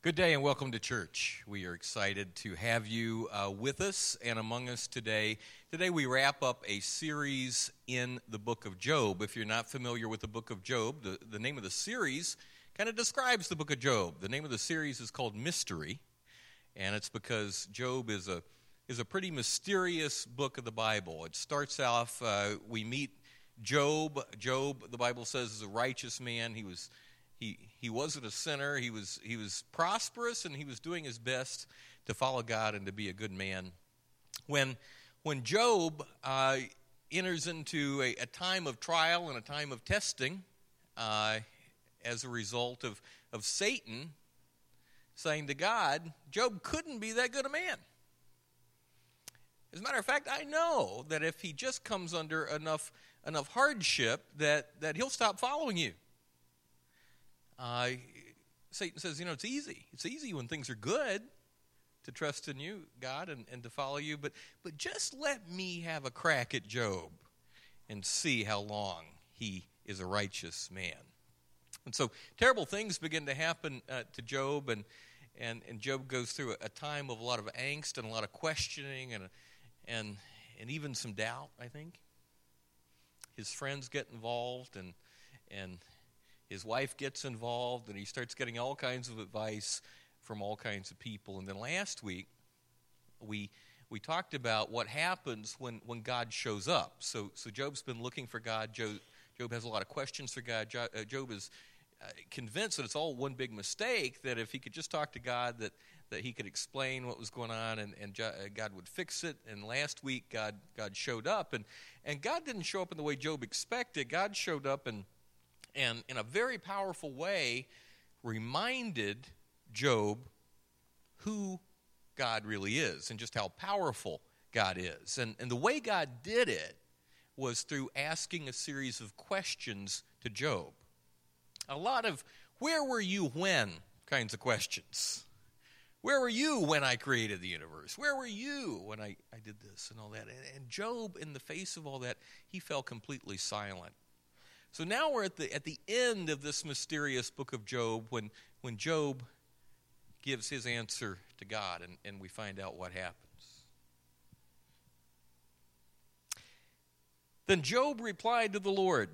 Good day and welcome to church. We are excited to have you with us and among us today. Today we wrap up a series in the book of Job. If you're not familiar with the book of Job, the name of the series kind of describes the book of Job. The name of the series is called Mystery, and it's because Job is a pretty mysterious book of the Bible. It starts off, we meet Job. Job, the Bible says, is a righteous man. He wasn't a sinner. He was prosperous, and he was doing his best to follow God and to be a good man. When Job enters into a time of trial and a time of testing as a result of Satan saying to God, Job couldn't be that good a man. As a matter of fact, I know that if he just comes under enough hardship that he'll stop following you. Satan says, it's easy. It's easy when things are good to trust in you, God, and to follow you. But just let me have a crack at Job and see how long he is a righteous man. And so terrible things begin to happen to Job, and Job goes through a time of a lot of angst and a lot of questioning and even some doubt, I think. His friends get involved, and his wife gets involved, and he starts getting all kinds of advice from all kinds of people. And then last week, we talked about what happens when God shows up. So Job's been looking for God. Job has a lot of questions for God. Job is convinced that it's all one big mistake, that if he could just talk to God, that he could explain what was going on, and God would fix it. And last week, God showed up. And God didn't show up in the way Job expected. God showed up and in a very powerful way reminded Job who God really is and just how powerful God is. And the way God did it was through asking a series of questions to Job. A lot of where were you when kinds of questions. Where were you when I created the universe? Where were you when I did this and all that? And Job, in the face of all that, he fell completely silent. So now we're at the end of this mysterious book of Job when Job gives his answer to God, and we find out what happens. Then Job replied to the Lord,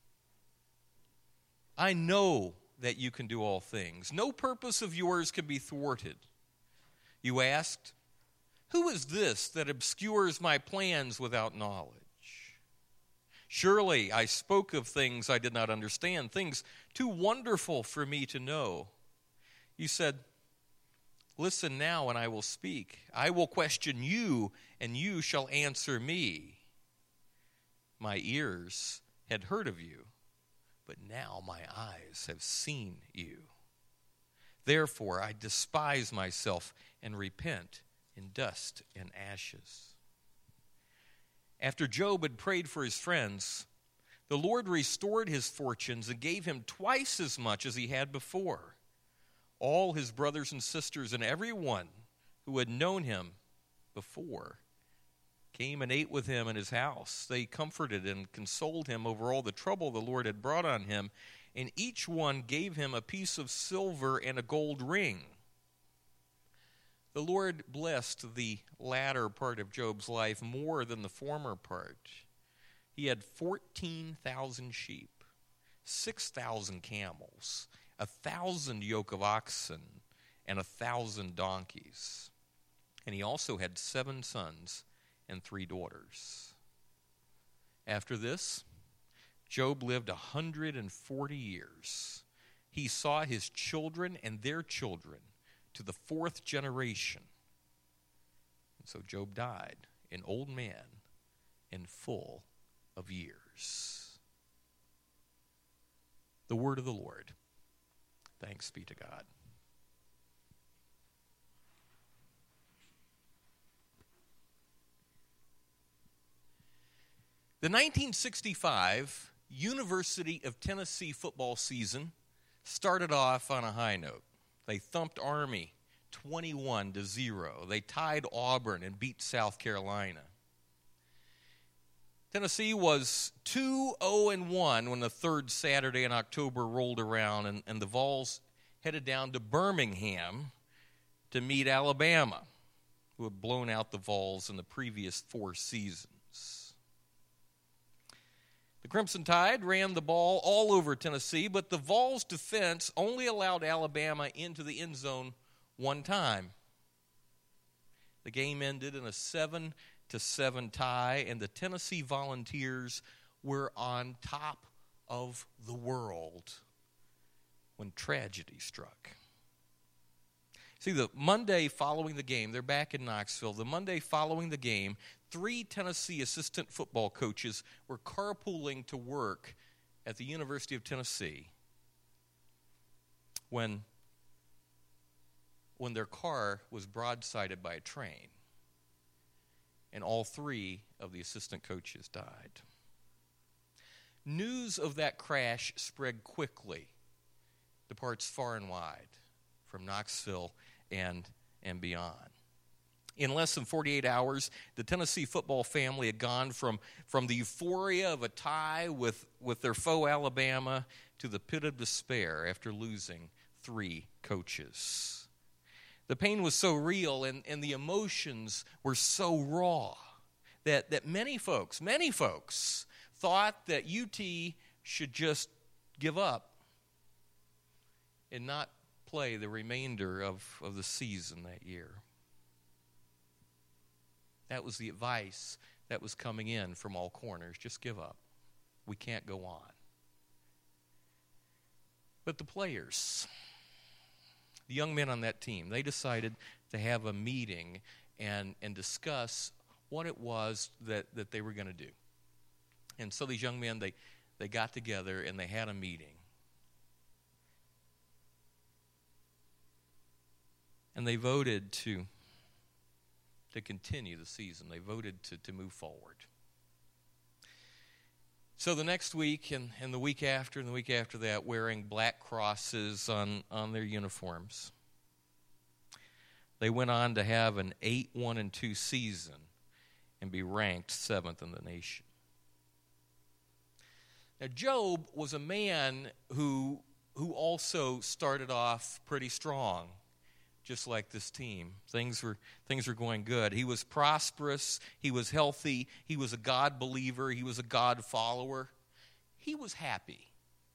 I know that you can do all things. No purpose of yours can be thwarted. You asked, who is this that obscures my plans without knowledge? Surely I spoke of things I did not understand, things too wonderful for me to know. You said, listen now and I will speak. I will question you and you shall answer me. My ears had heard of you, but now my eyes have seen you. Therefore I despise myself and repent in dust and ashes. After Job had prayed for his friends, the Lord restored his fortunes and gave him twice as much as he had before. All his brothers and sisters and everyone who had known him before came and ate with him in his house. They comforted and consoled him over all the trouble the Lord had brought on him, and each one gave him a piece of silver and a gold ring. The Lord blessed the latter part of Job's life more than the former part. He had 14,000 sheep, 6,000 camels, 1,000 yoke of oxen, and 1,000 donkeys. And he also had 7 sons and 3 daughters. After this, Job lived 140 years. He saw his children and their children to the 4th generation. And so Job died, an old man and full of years. The word of the Lord. Thanks be to God. The 1965 University of Tennessee football season started off on a high note. They thumped Army 21-0. They tied Auburn and beat South Carolina. Tennessee was 2-0-1 when the third Saturday in October rolled around, and the Vols headed down to Birmingham to meet Alabama, who had blown out the Vols in the previous 4 seasons. The Crimson Tide ran the ball all over Tennessee, but the Vols' defense only allowed Alabama into the end zone 1 time. The game ended in a 7-7 tie, and the Tennessee Volunteers were on top of the world when tragedy struck. See, the Monday following the game, they're back in Knoxville. The Monday following the game, 3 Tennessee assistant football coaches were carpooling to work at the University of Tennessee when their car was broadsided by a train, and all 3 of the assistant coaches died. News of that crash spread quickly to parts far and wide, from Knoxville and beyond. In less than 48 hours, the Tennessee football family had gone from the euphoria of a tie with their foe Alabama to the pit of despair after losing 3 coaches. The pain was so real and the emotions were so raw that many folks thought that UT should just give up and not play the remainder of the season that year. That was the advice that was coming in from all corners. Just give up. We can't go on. But the players, the young men on that team, they decided to have a meeting and discuss what it was that they were going to do. And so these young men, they got together and they had a meeting. And they voted to continue the season. They voted to move forward. So the next week and the week after and the week after that, wearing black crosses on their uniforms, they went on to have an 8-1-2 season and be ranked 7th in the nation. Now, Job was a man who also started off pretty strong, just like this team. Things were going good. He was prosperous. He was healthy. He was a God believer. He was a God follower. He was happy.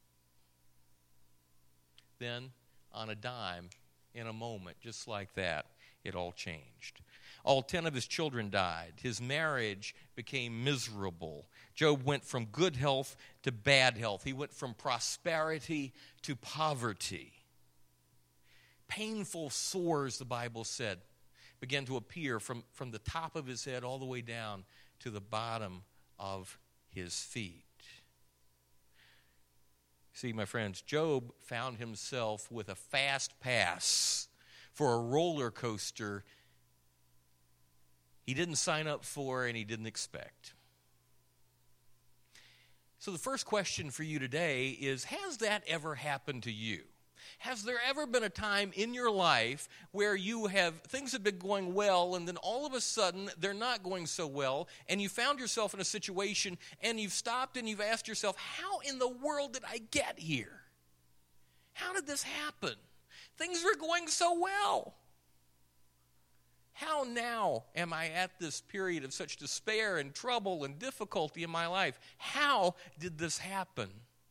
Then, on a dime, in a moment, just like that, it all changed. All 10 of his children died. His marriage became miserable. Job went from good health to bad health. He went from prosperity to poverty. Painful sores, the Bible said, began to appear from the top of his head all the way down to the bottom of his feet. See, my friends, Job found himself with a fast pass for a roller coaster he didn't sign up for and he didn't expect. So the first question for you today is, has that ever happened to you? Has there ever been a time in your life where things have been going well and then all of a sudden they're not going so well, and you found yourself in a situation and you've stopped and you've asked yourself, how in the world did I get here? How did this happen? Things were going so well. How now am I at this period of such despair and trouble and difficulty in my life? How did this happen?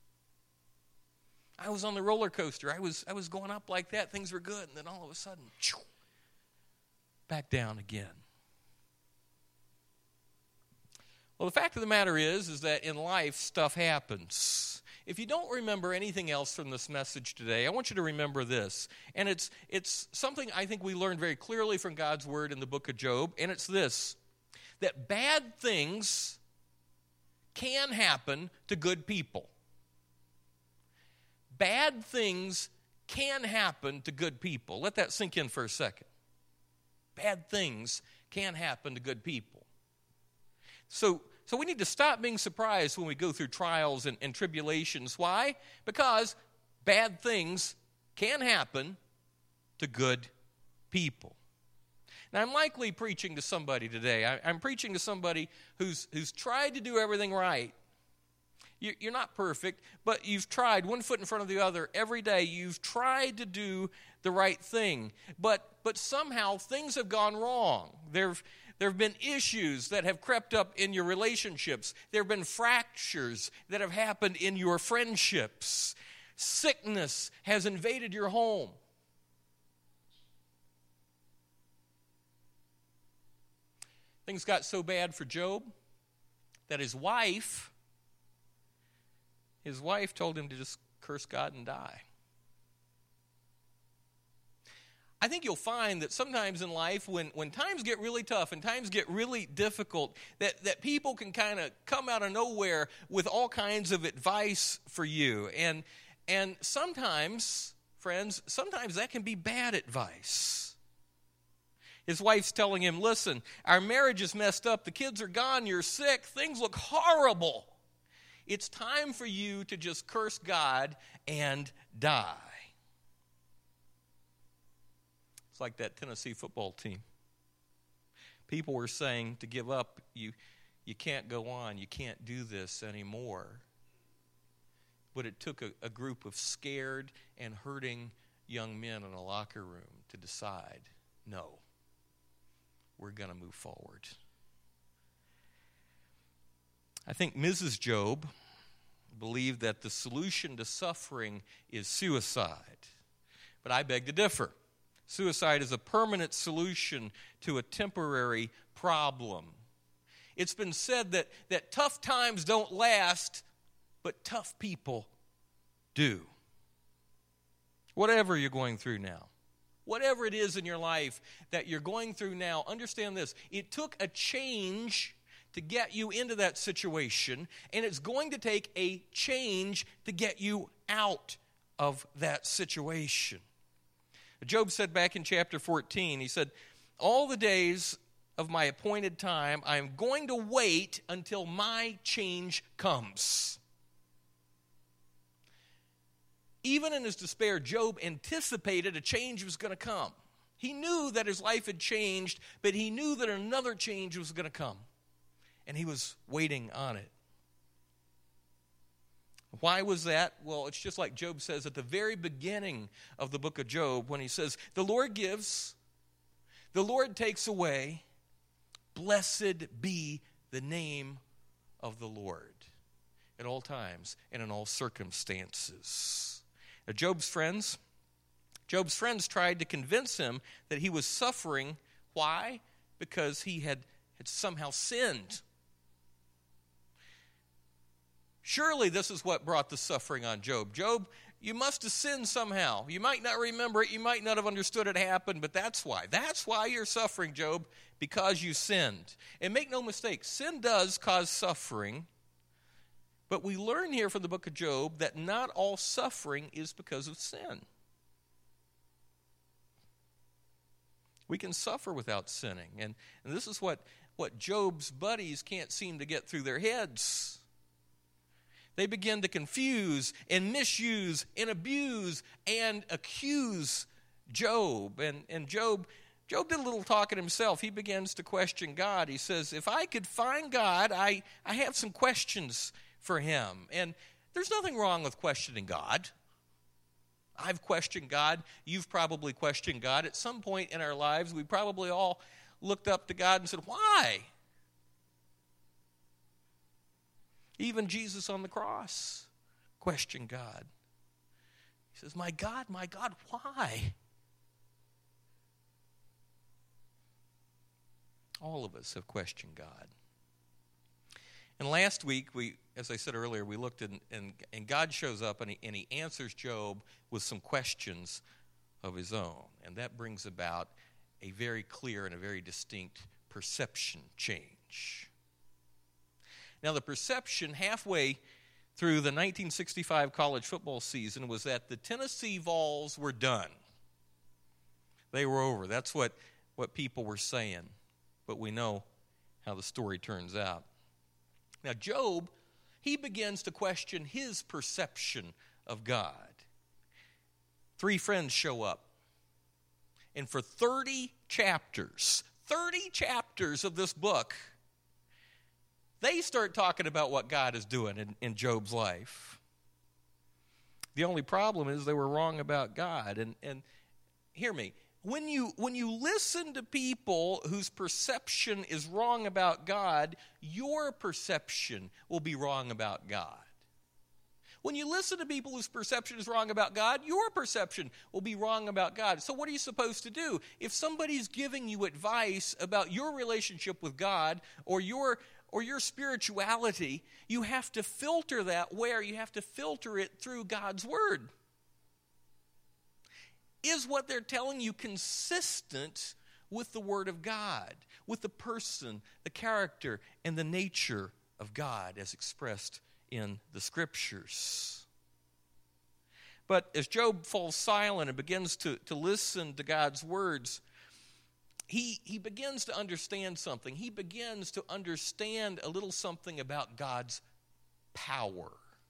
I was on the roller coaster. I was going up like that. Things were good. And then all of a sudden, back down again. Well, the fact of the matter is that in life, stuff happens. If you don't remember anything else from this message today, I want you to remember this. And it's something I think we learned very clearly from God's Word in the book of Job. And it's this, that bad things can happen to good people. Bad things can happen to good people. Let that sink in for a second. Bad things can happen to good people. So we need to stop being surprised when we go through trials and tribulations. Why? Because bad things can happen to good people. Now, I'm likely preaching to somebody today. I'm preaching to somebody who's tried to do everything right. You're not perfect, but you've tried one foot in front of the other every day. You've tried to do the right thing, but somehow things have gone wrong. There have been issues that have crept up in your relationships. There have been fractures that have happened in your friendships. Sickness has invaded your home. Things got so bad for Job that his wife told him to just curse God and die. I think you'll find that sometimes in life when times get really tough and times get really difficult, that people can kind of come out of nowhere with all kinds of advice for you. And sometimes, friends, sometimes that can be bad advice. His wife's telling him, listen, our marriage is messed up. The kids are gone. You're sick. Things look horrible. It's time for you to just curse God and die. It's like that Tennessee football team. People were saying to give up. You can't go on. You can't do this anymore. But it took a group of scared and hurting young men in a locker room to decide, no, we're going to move forward. I think Mrs. Job believed that the solution to suffering is suicide. But I beg to differ. Suicide is a permanent solution to a temporary problem. It's been said that tough times don't last, but tough people do. Whatever you're going through now, whatever it is in your life that you're going through now, understand this. It took a change to get you into that situation, and it's going to take a change to get you out of that situation. Job said back in chapter 14, he said, all the days of my appointed time, I am going to wait until my change comes. Even in his despair, Job anticipated a change was going to come. He knew that his life had changed, but he knew that another change was going to come. And he was waiting on it. Why was that? Well, it's just like Job says at the very beginning of the book of Job when he says, the Lord gives, the Lord takes away, blessed be the name of the Lord at all times and in all circumstances. Now, Job's friends tried to convince him that he was suffering. Why? Because he had somehow sinned. Surely this is what brought the suffering on Job. Job, you must have sinned somehow. You might not remember it. You might not have understood it happened, but that's why. That's why you're suffering, Job, because you sinned. And make no mistake, sin does cause suffering. But we learn here from the book of Job that not all suffering is because of sin. We can suffer without sinning. And this is what Job's buddies can't seem to get through their heads. They begin to confuse and misuse and abuse and accuse Job. And Job did a little talking himself. He begins to question God. He says, if I could find God, I have some questions for him. And there's nothing wrong with questioning God. I've questioned God. You've probably questioned God. At some point in our lives, we probably all looked up to God and said, why? Even Jesus on the cross questioned God. He says, my God, why? All of us have questioned God. And last week, as I said earlier, we looked and God shows up and he answers Job with some questions of his own. And that brings about a very clear and a very distinct perception change. Now, the perception halfway through the 1965 college football season was that the Tennessee Vols were done. They were over. That's what people were saying. But we know how the story turns out. Now, Job, he begins to question his perception of God. 3 friends show up. And for 30 chapters of this book, they start talking about what God is doing in Job's life. The only problem is they were wrong about God. And hear me, when you listen to people whose perception is wrong about God, your perception will be wrong about God. When you listen to people whose perception is wrong about God, your perception will be wrong about God. So what are you supposed to do? If somebody's giving you advice about your relationship with God or your spirituality, you have to filter that where? You have to filter it through God's Word. Is what they're telling you consistent with the Word of God, with the person, the character, and the nature of God as expressed in the Scriptures? But as Job falls silent and begins to listen to God's words, he begins to understand something. He begins to understand a little something about God's power.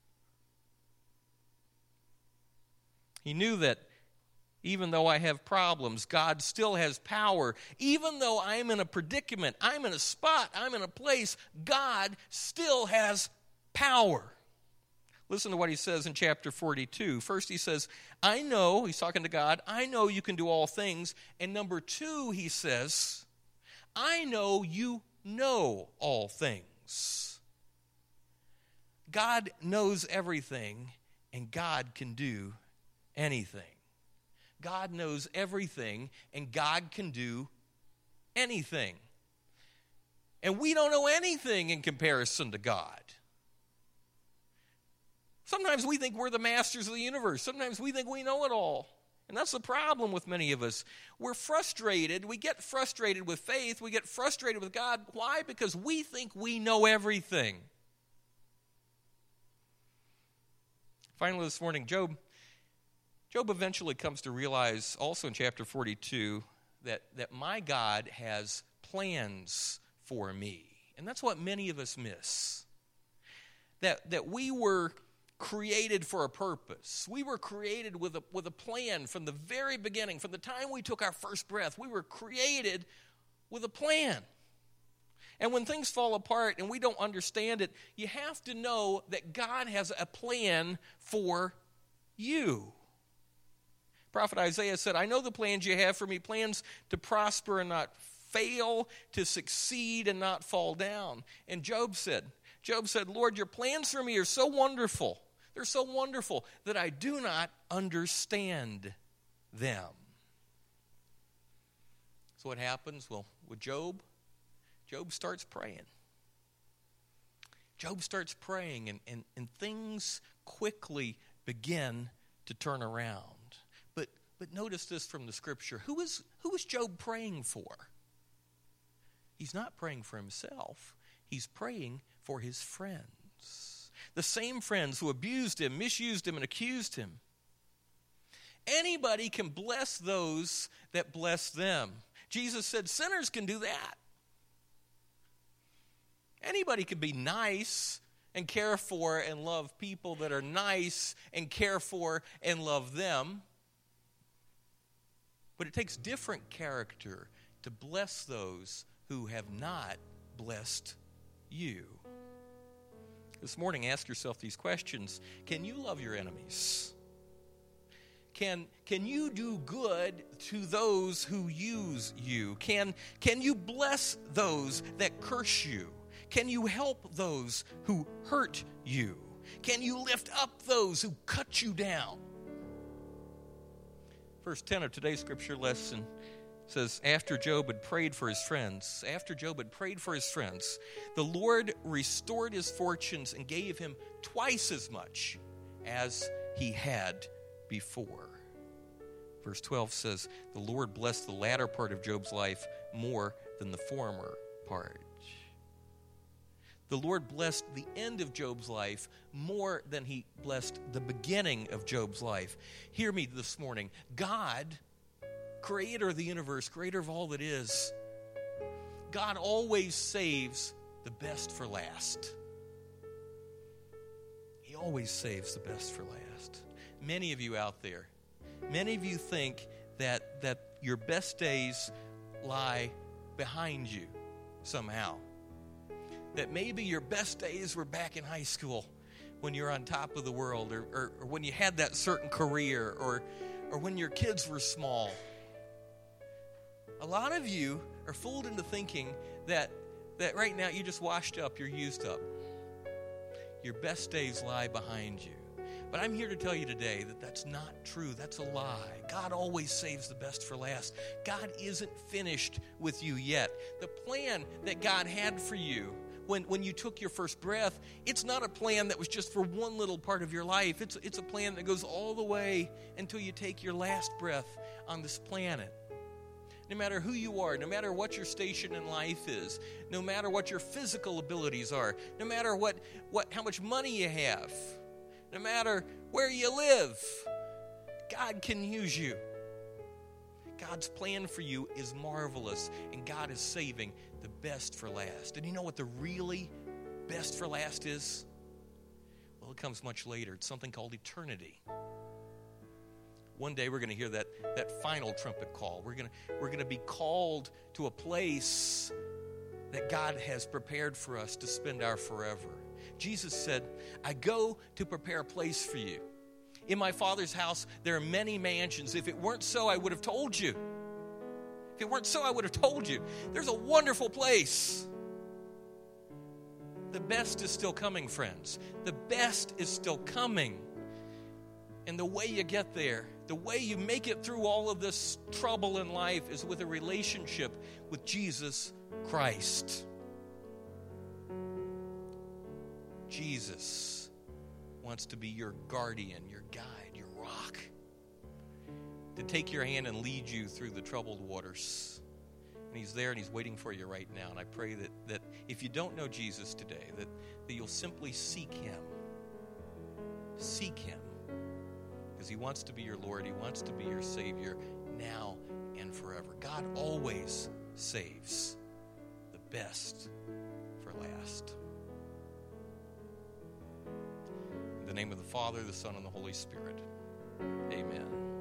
He knew that even though I have problems, God still has power. Even though I'm in a predicament, I'm in a spot, I'm in a place, God still has power. Listen to what he says in chapter 42. First he says, I know, he's talking to God, I know you can do all things. And number two, he says, I know you know all things. God knows everything, and God can do anything. God knows everything, and God can do anything. And we don't know anything in comparison to God. Sometimes we think we're the masters of the universe. Sometimes we think we know it all. And that's the problem with many of us. We're frustrated. We get frustrated with faith. We get frustrated with God. Why? Because we think we know everything. Finally, this morning, Job eventually comes to realize, also in chapter 42, that my God has plans for me. And that's what many of us miss. That we were created for a purpose. We were created with a plan from the very beginning. From the time we took our first breath, we were created with a plan. And when things fall apart and we don't understand it, you have to know that God has a plan for you. Prophet Isaiah said, I know the plans you have for me, plans to prosper and not fail, to succeed and not fall down. And Job said, Lord, your plans for me are so wonderful. They're so wonderful that I do not understand them. So what happens? Well, with Job starts praying. Job starts praying, and things quickly begin to turn around. But notice this from the Scripture. Who is Job praying for? He's not praying for himself. He's praying for his friends. The same friends who abused him, misused him, and accused him. Anybody can bless those that bless them. Jesus said sinners can do that. Anybody can be nice and care for and love people that are nice and care for and love them. But it takes different character to bless those who have not blessed you. This morning, ask yourself these questions. Can you love your enemies? Can you do good to those who use you? Can you bless those that curse you? Can you help those who hurt you? Can you lift up those who cut you down? Verse 10 of today's scripture lesson says, after Job had prayed for his friends, the Lord restored his fortunes and gave him twice as much as he had before. Verse 12 says, the Lord blessed the latter part of Job's life more than the former part. The Lord blessed the end of Job's life more than he blessed the beginning of Job's life. Hear me this morning. God, creator of the universe, creator of all that is, God always saves the best for last. He always saves the best for last. Many of you out there, many of you think that your best days lie behind you somehow. that maybe your best days were back in high school when you're on top of the world, or when you had that certain career, or when your kids were small. A lot of you are fooled into thinking that right now you just washed up, you're used up. Your best days lie behind you. But I'm here to tell you today that that's not true. That's a lie. God always saves the best for last. God isn't finished with you yet. The plan that God had for you when you took your first breath, it's not a plan that was just for one little part of your life. It's a plan that goes all the way until you take your last breath on this planet. No matter who you are, no matter what your station in life is, no matter what your physical abilities are, no matter how much money you have, no matter where you live, God can use you. God's plan for you is marvelous, and God is saving the best for last. And you know what the really best for last is? Well, it comes much later. It's something called eternity. One day we're going to hear that final trumpet call. We're going to be called to a place that God has prepared for us to spend our forever. Jesus said, I go to prepare a place for you. In my Father's house, there are many mansions. If it weren't so, I would have told you. If it weren't so, I would have told you. There's a wonderful place. The best is still coming, friends. The best is still coming. And the way you get there, the way you make it through all of this trouble in life is with a relationship with Jesus Christ. Jesus wants to be your guardian, your guide, your rock, to take your hand and lead you through the troubled waters. And he's there and he's waiting for you right now. And I pray that if you don't know Jesus today, that you'll simply seek him. Seek him. Because he wants to be your Lord. He wants to be your Savior now and forever. God always saves the best for last. In the name of the Father, the Son, and the Holy Spirit. Amen.